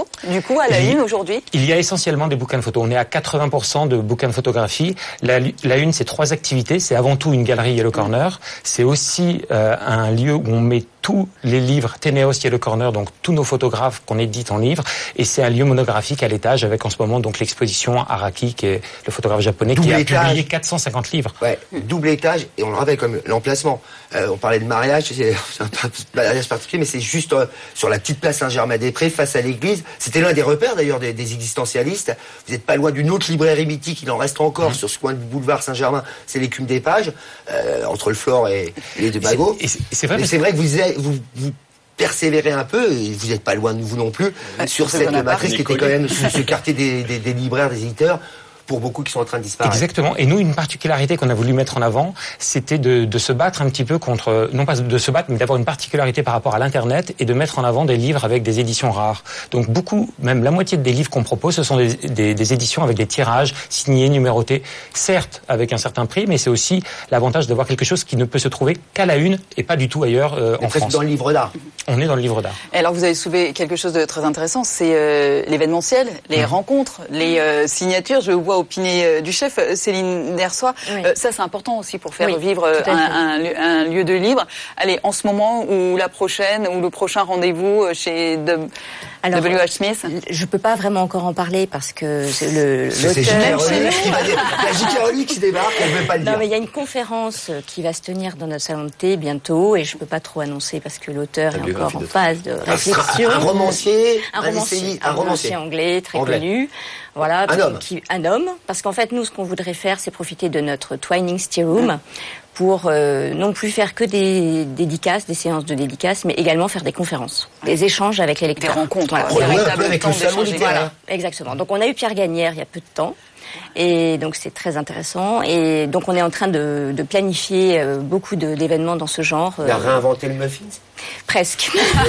beaucoup à la une aujourd'hui? Il y a essentiellement des bouquins de photos. On est à 80% de bouquins de photographie. La une, c'est 3 activités. C'est avant tout une galerie Yellow Corner. C'est aussi un lieu où on met tous les livres Ténéos Yellow Corner, donc tous nos photographes qu'on édite en livres. Et c'est un lieu monographique à l'étage avec en ce moment donc l'exposition Araki, qui est le photographe japonais, qui a publié 450 livres. Ouais, double étage, et on le rappelle comme l'emplacement. On parlait de mariage, c'est un mariage particulier, mais c'est juste sur la petite place Saint-Germain-des-Prés, face à l'église. C'était l'un des repères d'ailleurs des existentialistes. Vous n'êtes pas loin d'une autre librairie mythique, il en reste encore sur ce coin du boulevard Saint-Germain, c'est l'Écume des Pages, entre le Flore et les deux Magots. C'est vrai que vous persévérez un peu, et vous n'êtes pas loin de vous non plus, sur cette matrice qui était quand même ce quartier des libraires, des éditeurs, pour beaucoup qui sont en train de disparaître. Exactement. Et nous, une particularité qu'on a voulu mettre en avant, c'était de se battre un petit peu contre, non pas de se battre, mais d'avoir une particularité par rapport à l'Internet et de mettre en avant des livres avec des éditions rares. Donc beaucoup, même la moitié des livres qu'on propose, ce sont des éditions avec des tirages signés, numérotés, certes avec un certain prix, mais c'est aussi l'avantage d'avoir quelque chose qui ne peut se trouver qu'à la une et pas du tout ailleurs en France. Dans le livre d'art. On est dans le livre d'art. Et alors vous avez soulevé quelque chose de très intéressant, c'est l'événementiel, les rencontres, les signatures. Je vois au Pinet du Chef, Céline Dersoy. Ça, c'est important aussi pour faire vivre un lieu de livre. Allez, en ce moment ou la prochaine ou le prochain rendez-vous chez W.H. Smith. Je peux pas vraiment encore en parler parce que l'auteur. C'est J.K. Rowling qui débarque, elle veut pas le dire. Non, mais il y a une conférence qui va se tenir dans notre salon de thé bientôt et je peux pas trop annoncer parce que l'auteur est encore en phase de réflexion. Un romancier, un romancier anglais très connu. Voilà, un homme, parce qu'en fait, nous, ce qu'on voudrait faire, c'est profiter de notre Twinings Tea Room pour non plus faire que des dédicaces, des séances de dédicaces, mais également faire des conférences, des échanges avec les lecteurs. Des rencontres, avec le salon littéraire. Voilà, exactement. Donc, on a eu Pierre Gagnère il y a peu de temps. Et donc c'est très intéressant. Et donc on est en train de planifier beaucoup d'événements dans ce genre. Il a réinventé le muffins. Presque.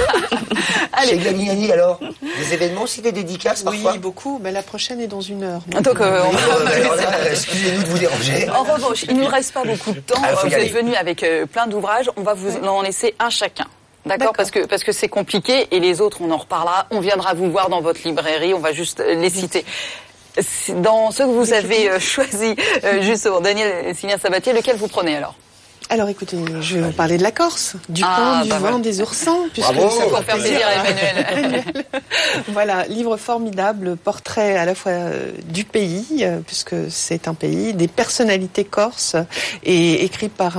Chez Galignani alors, des événements aussi, des dédicaces parfois. Oui, beaucoup. Ben, la prochaine est dans 1 heure. Donc excusez-nous de vous déranger. En revanche, il ne nous reste pas beaucoup de temps. Vous êtes venus avec plein d'ouvrages. On va vous en laisser un chacun. D'accord, parce que c'est compliqué et les autres, on en reparlera. On viendra vous voir dans votre librairie. On va juste les citer. Dans ceux que vous avez choisis, justement, Daniel et Sylvia Sabatier, lequel vous prenez alors? Alors écoutez, je vais vous parler de la Corse, du camp, du vent, des oursins. Bravo, ça va faire plaisir à Emmanuel. Voilà, livre formidable, portrait à la fois du pays, puisque c'est un pays, des personnalités corses, et écrit par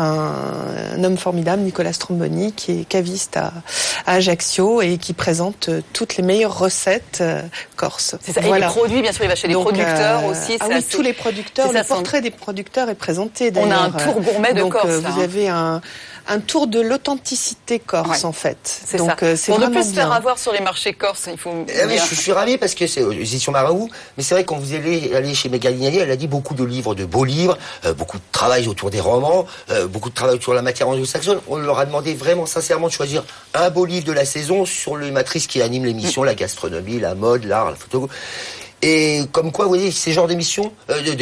un homme formidable, Nicolas Stromboni, qui est caviste à Ajaccio et qui présente toutes les meilleures recettes corses. C'est ça, voilà. Et les produits, bien sûr, il va chez les producteurs aussi. Ah oui, tous les producteurs, le portrait des producteurs est présenté d'ailleurs. On a un tour gourmet de Corse. Vous avez un tour de l'authenticité corse, en fait. C'est donc ça. c'est pour vraiment ne plus se faire bien. avoir sur les marchés corses, il faut. Je suis ravi parce que c'est aux éditions Maraou, mais c'est vrai que quand vous allez chez Galignani, elle a dit beaucoup de livres, de beaux livres, beaucoup de travail autour des romans, beaucoup de travail autour de la matière anglo-saxonne. On leur a demandé vraiment sincèrement de choisir un beau livre de la saison sur les matrices qui animent l'émission, la gastronomie, la mode, l'art, la photo. Et comme quoi, vous voyez, ces genres d'émissions,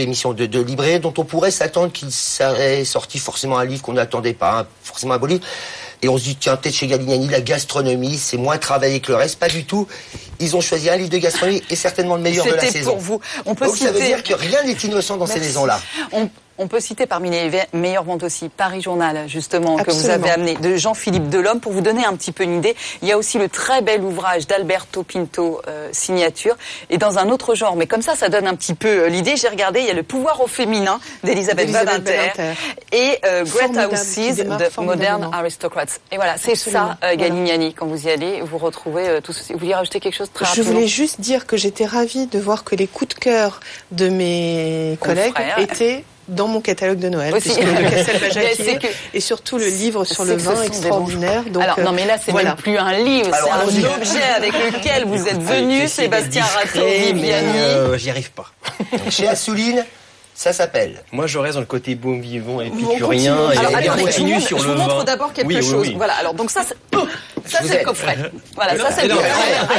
de librairies dont on pourrait s'attendre qu'il serait sorti forcément un livre qu'on n'attendait pas, forcément un beau livre. Et on se dit, tiens, peut-être chez Galignani, la gastronomie, c'est moins travaillé que le reste. Pas du tout. Ils ont choisi un livre de gastronomie et certainement le meilleur de la saison. C'était pour vous. On peut donc ça veut dire que rien n'est innocent dans ces maisons-là. On peut citer parmi les meilleures ventes aussi Paris Journal, justement, que vous avez amené, de Jean-Philippe Delhomme. Pour vous donner un petit peu une idée, il y a aussi le très bel ouvrage d'Alberto Pinto, Signature. Et dans un autre genre, mais comme ça donne un petit peu l'idée. J'ai regardé, il y a Le pouvoir au féminin d'Elisabeth Badinter et Great Houses de Modern Aristocrats. Et voilà, c'est ça, Galignani. Quand vous y allez, vous retrouvez tout ceci. Vous vouliez rajouter quelque chose très rapidement? Je voulais juste dire que j'étais ravie de voir que les coups de cœur de mes collègues étaient dans mon catalogue de Noël, puisque le Castelbajac et surtout le livre sur le vin extraordinaire. Donc, alors non mais là c'est même plus un livre, c'est un objet avec lequel vous êtes venu, Sébastien Rato-Viviani. J'y arrive pas. Chez Assouline, ça s'appelle. Moi, je reste dans le côté bon vivant, épicurien, et continue sur le vin. Je vous montre d'abord quelque chose. Voilà, alors donc ça c'est le coffret. Voilà, ça c'est le coffret.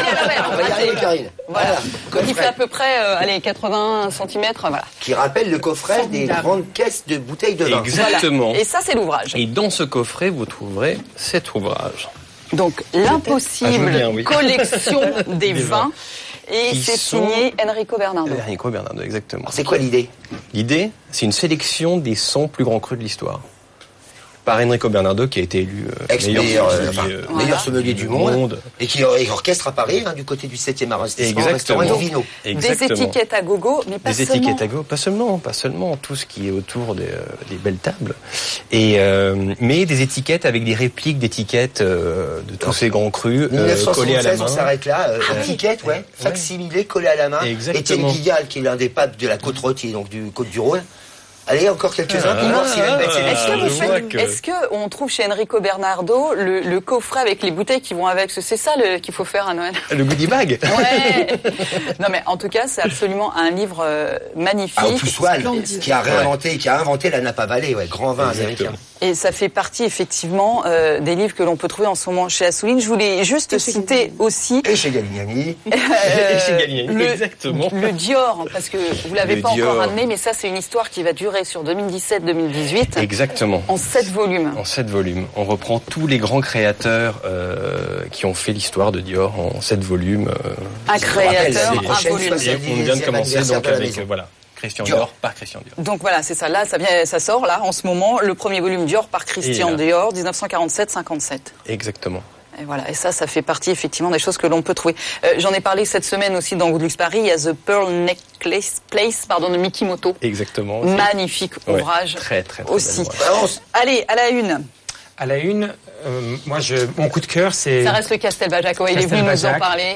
On va y arriver, Karine. Voilà. Il fait à peu près 80 cm, voilà. Qui rappelle le coffret des grandes caisses de bouteilles de vin. Exactement. Voilà. Et ça c'est l'ouvrage. Et dans ce coffret, vous trouverez cet ouvrage. Donc l'impossible collection des vins. Et c'est signé Enrico Bernardo. Enrico Bernardo, exactement. Alors, c'est quoi l'idée ? L'idée, c'est une sélection des 100 plus grands crus de l'histoire. Par Enrico Bernardo, qui a été élu meilleur sommelier du monde. Et qui orchestre à Paris, du côté du 7e arrondissement, restaurant Vino. Des étiquettes à gogo, mais pas seulement. Des étiquettes à gogo, pas seulement, tout ce qui est autour des belles tables. Mais des étiquettes avec des répliques d'étiquettes de tous ces grands crus collés à la main. On s'arrête là, étiquettes, facsimilées, collées à la main. Étienne Guigal, qui est l'un des papes de la Côte-Rôtie, donc du Côte-du-Rhône. Allez, encore quelques-uns pour voir s'il y a une belle sélection. Est-ce qu'on trouve chez Enrico Bernardo le coffret avec les bouteilles qui vont avec? C'est ça qu'il faut faire à Noël. Le goodie bag. Ouais. Non mais en tout cas, c'est absolument un livre magnifique. Toussoil, qui a réinventé, qui a inventé la Napa Valley, grand vin américain. Et ça fait partie effectivement des livres que l'on peut trouver en ce moment chez Assouline. Je voulais juste citer aussi. Et chez Galignani. Exactement. Le Dior, parce que vous l'avez pas encore amené, mais ça c'est une histoire qui va durer sur 2017-2018. Exactement. En 7 volumes. En 7 volumes. On reprend tous les grands créateurs qui ont fait l'histoire de Dior en 7 volumes. Un créateur, un volume. On vient de commencer donc avec Christian Dior par Christian Dior. Donc voilà, c'est ça. Là, ça sort là en ce moment le premier volume Dior par Christian Dior, 1947-57. Exactement. Et voilà, et ça fait partie effectivement des choses que l'on peut trouver. J'en ai parlé cette semaine aussi dans Good Luxe Paris. Il y a The Pearl Necklace Place, de Mikimoto. Exactement. Magnifique ouvrage. Très aussi. Allez, à la une. À la une, mon coup de cœur, c'est... Ça reste le Castelbajac. Il est venu nous en parler.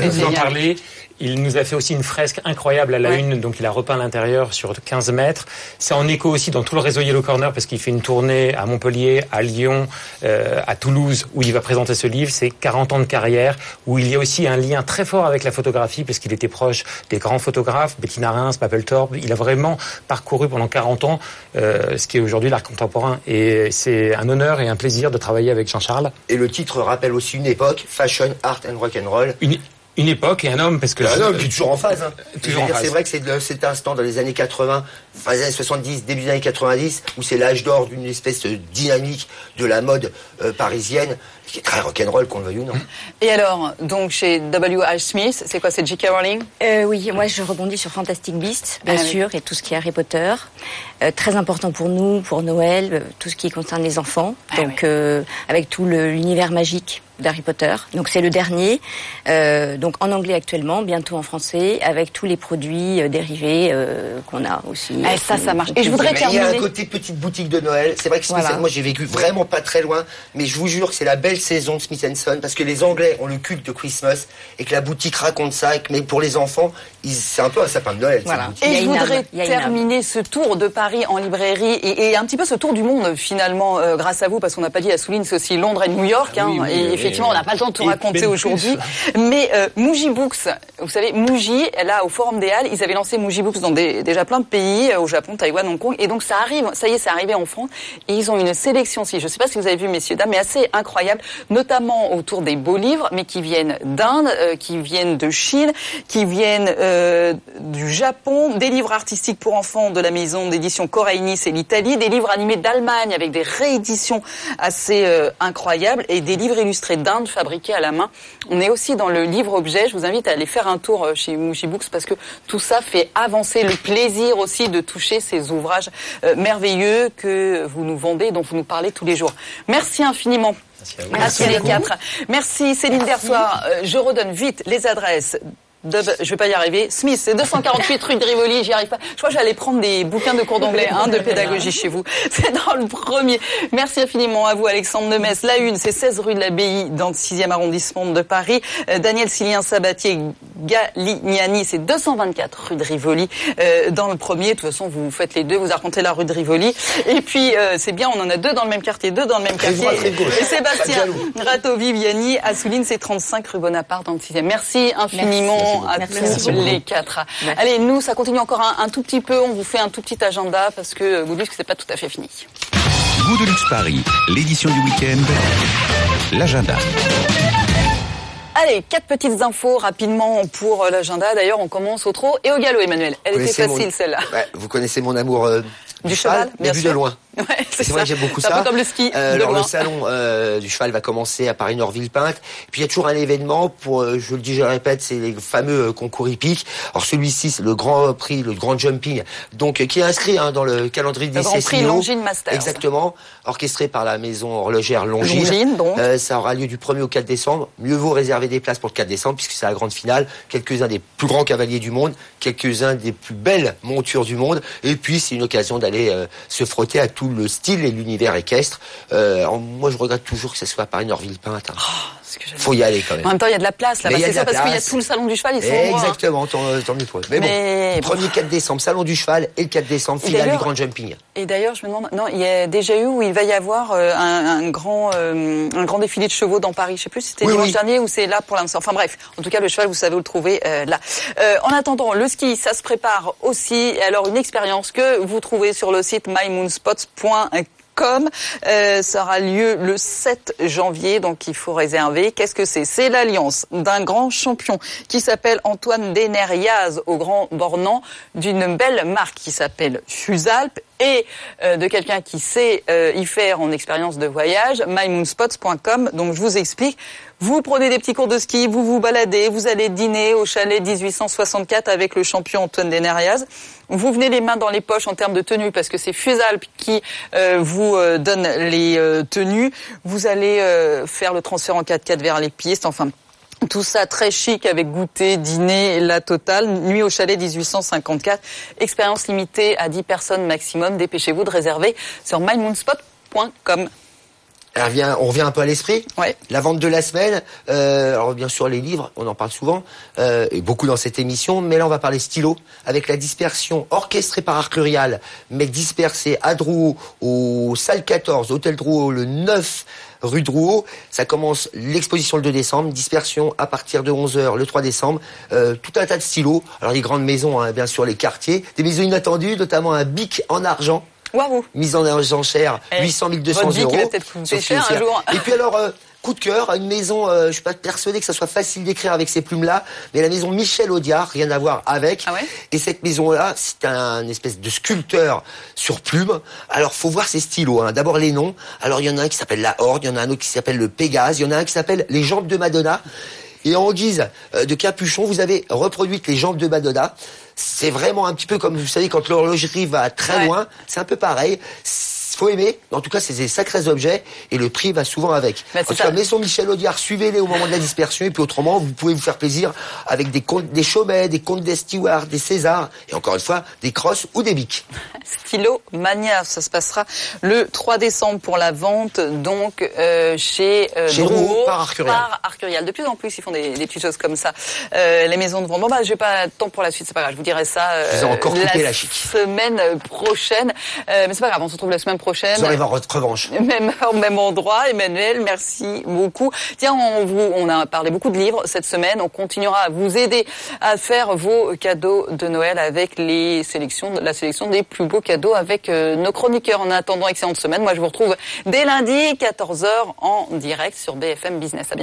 Il nous a fait aussi une fresque incroyable à la une, donc il a repeint l'intérieur sur 15 mètres. C'est en écho aussi dans tout le réseau Yellow Corner parce qu'il fait une tournée à Montpellier, à Lyon, à Toulouse où il va présenter ce livre. C'est 40 ans de carrière où il y a aussi un lien très fort avec la photographie parce qu'il était proche des grands photographes, Bettina Reims, Mapplethorpe. Il a vraiment parcouru pendant 40 ans ce qui est aujourd'hui l'art contemporain. Et c'est un honneur et un plaisir de travailler avec Jean-Charles. Et le titre rappelle aussi une époque, Fashion, Art and Rock'n'Roll. Une époque et un homme, parce que... Un homme qui est toujours en phase. Toujours en phase. C'est vrai que c'est un instant dans les années 80, fin des années 70, début des années 90, où c'est l'âge d'or d'une espèce de dynamique de la mode parisienne, qui est très rock'n'roll, qu'on le veuille ou non. Et alors, donc chez W.H. Smith, c'est quoi, c'est J.K. Rowling? Oui, moi je rebondis sur Fantastic Beasts, bien sûr, et tout ce qui est Harry Potter. Très important pour nous, pour Noël, tout ce qui concerne les enfants. Donc avec tout l'univers magique d'Harry Potter. Donc c'est le dernier, donc en anglais actuellement, bientôt en français, avec tous les produits dérivés qu'on a aussi. Ça marche. Et je voudrais terminer. Il y a un côté petite boutique de Noël. C'est vrai que moi j'ai vécu vraiment pas très loin, mais je vous jure que c'est la belle saison de Smith & Son parce que les Anglais ont le culte de Christmas et que la boutique raconte ça. Mais pour les enfants, c'est un peu un sapin de Noël. Voilà. Et je voudrais terminer ce tour de Paris en librairie et un petit peu ce tour du monde finalement grâce à vous parce qu'on n'a pas dit Assouline, c'est aussi Londres et New York. Effectivement, on n'a pas le temps de tout raconter aujourd'hui. Mais Muji Books, vous savez, Muji, là, au Forum des Halles, ils avaient lancé Muji Books dans déjà plein de pays, au Japon, Taïwan, Hong Kong. Et donc, ça y est, c'est arrivé en France. Et ils ont une sélection aussi, je ne sais pas si vous avez vu, messieurs, dames, mais assez incroyable, notamment autour des beaux livres, mais qui viennent d'Inde, qui viennent de Chine, qui viennent du Japon, des livres artistiques pour enfants de la maison d'édition Corainis et l'Italie, des livres animés d'Allemagne avec des rééditions assez incroyables et des livres illustrés d'Inde fabriqués à la main. On est aussi dans le livre-objet. Je vous invite à aller faire un tour chez Muji Books parce que tout ça fait avancer le plaisir aussi de toucher ces ouvrages merveilleux que vous nous vendez, dont vous nous parlez tous les jours. Merci infiniment. Merci les quatre. Merci Céline Dersoir. Je redonne vite les adresses. Je vais pas y arriver. Smith, c'est 248 rue de Rivoli, j'y arrive pas. Je crois que j'allais prendre des bouquins de cours d'anglais, de pédagogie chez vous. C'est dans le premier. Merci infiniment à vous, Alexandre Nemès. La une, c'est 16 rue de l'Abbaye, dans le 6e arrondissement de Paris. Daniel Silien Sabatier Galignani, c'est 224 rue de Rivoli, dans le premier. De toute façon, vous faites les deux, vous arpentez la rue de Rivoli. Et puis, c'est bien, on en a deux dans le même quartier, Et Sébastien Rato-Viviani, Assouline, c'est 35 rue Bonaparte, dans le 6e. Merci infiniment. Merci les quatre. Merci. Allez, nous, ça continue encore un tout petit peu. On vous fait un tout petit agenda parce que Good Luxe, c'est pas tout à fait fini. Good Luxe Paris, l'édition du week-end, l'agenda. Allez, 4 petites infos rapidement pour l'agenda. D'ailleurs, on commence au trot et au galop, Emmanuel. Elle était facile, celle-là. Vous connaissez mon amour du cheval, bien sûr. Vu de loin. Ouais, c'est vrai que j'aime beaucoup ça. Un peu comme le ski. Alors le salon du cheval va commencer à Paris-Nord-Villepinte. Puis il y a toujours un événement pour, je le dis, je le répète, c'est les fameux concours hippiques. Alors celui-ci, c'est le Grand Prix, le Grand Jumping, donc qui est inscrit dans le calendrier des Le Grand Prix Longines Masters. Exactement, orchestré par la maison horlogère Longines. Donc. Ça aura lieu du 1er au 4 décembre. Mieux vaut réserver des places pour le 4 décembre puisque c'est la grande finale. Quelques-uns des plus grands cavaliers du monde, quelques-uns des plus belles montures du monde. Et puis c'est une occasion d'aller se frotter à tout le style et l'univers équestre. Moi je regrette toujours que ce soit à Paris-Nord-Villepinte. Faut y aller quand même. En même temps, il y a de la place là-bas. C'est ça, parce qu'il y a tout le salon du cheval, ils sont exactement, tant mieux pour eux. Mais bon, 1er 4 décembre, salon du cheval, et le 4 décembre, finale du Grand Jumping. Et d'ailleurs, je me demande, non, il y a déjà eu où il va y avoir un grand défilé de chevaux dans Paris. Je sais plus si c'était dimanche dernier ou c'est là pour l'instant. Enfin bref, en tout cas, le cheval, vous savez où le trouver là. En attendant, le ski, ça se prépare aussi. Et alors, une expérience que vous trouvez sur le site mymoonspots.com. Ça aura lieu le 7 janvier, donc il faut réserver. Qu'est-ce que c'est? C'est l'alliance d'un grand champion qui s'appelle Antoine Deneriaz au Grand Bornand, d'une belle marque qui s'appelle Fusalp et de quelqu'un qui sait y faire en expérience de voyage, mymoonspots.com. Donc je vous explique. Vous prenez des petits cours de ski, vous vous baladez, vous allez dîner au chalet 1864 avec le champion Antoine Deneriaz. Vous venez les mains dans les poches en termes de tenue parce que c'est Fusalp qui vous donne les tenues. Vous allez faire le transfert en 4x4 vers les pistes, enfin tout ça très chic avec goûter, dîner, la totale. Nuit au chalet 1854. Expérience limitée à 10 personnes maximum. Dépêchez-vous de réserver sur mymoonspot.com. On revient un peu à l'esprit. Ouais. La vente de la semaine. Alors bien sûr les livres, on en parle souvent et beaucoup dans cette émission. Mais là on va parler stylo avec la dispersion orchestrée par Arcurial, mais dispersée à Drouot, au salle 14, hôtel Drouot, le 9 rue Drouot. Ça commence l'exposition le 2 décembre, dispersion à partir de 11h le 3 décembre. Tout un tas de stylos. Alors les grandes maisons, bien sûr les quartiers, des maisons inattendues, notamment un Bic en argent. Waouh. Mise en enchère, 800 200 euros. Votre Bic, il va peut-être coûter cher un jour. Et puis alors, coup de cœur, une maison, je suis pas persuadé que ça soit facile d'écrire avec ces plumes-là, mais la maison Michel Audiard, rien à voir avec. Ah ouais. Et cette maison-là, c'est un espèce de sculpteur sur plume. Alors, faut voir ses stylos, hein. D'abord les noms. Alors, il y en a un qui s'appelle la Horde, il y en a un autre qui s'appelle le Pégase, il y en a un qui s'appelle les jambes de Madonna. Et en guise de capuchon, vous avez reproduit les jambes de Madonna. C'est vraiment un petit peu comme, vous savez, quand l'horlogerie va très loin, c'est un peu pareil. Faut aimer, en tout cas c'est des sacrés objets et le prix va souvent avec. En tout cas, maison Michel Audiard, suivez-les au moment de la dispersion et puis autrement vous pouvez vous faire plaisir avec des Chaumet, des Comtes des Stewart, des César et encore une fois des Crosses ou des Bic. Stylo Mania, ça se passera le 3 décembre pour la vente donc chez Drouot par Arcurial. De plus en plus ils font des petites choses comme ça. Les maisons de vente. Bon j'ai pas de temps pour la suite, c'est pas grave, je vous dirai ça la semaine prochaine. Mais c'est pas grave, on se retrouve la semaine prochaine. Vous aurez votre revanche. Même heure, même endroit. Emmanuel, merci beaucoup. Tiens, on a parlé beaucoup de livres cette semaine. On continuera à vous aider à faire vos cadeaux de Noël avec la sélection des plus beaux cadeaux avec nos chroniqueurs. En attendant, excellente semaine. Moi, je vous retrouve dès lundi, 14h en direct sur BFM Business. À bientôt.